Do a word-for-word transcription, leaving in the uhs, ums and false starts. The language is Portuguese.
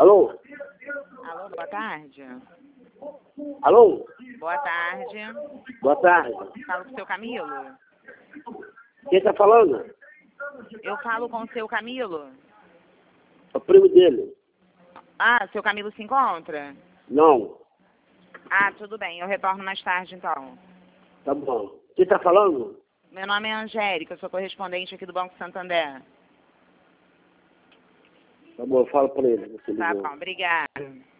Alô? Alô, boa tarde. Alô? Boa tarde. Boa tarde. Falo com o seu Camilo? Quem tá falando? Eu falo com o seu Camilo? É o primo dele. Ah, seu Camilo se encontra? Não. Ah, tudo bem. Eu retorno mais tarde, então. Tá bom. Quem tá falando? Meu nome é Angélica, eu sou correspondente aqui do Banco Santander. Tá bom, eu falo pra ele. Você Tá ligou. bom, obrigada.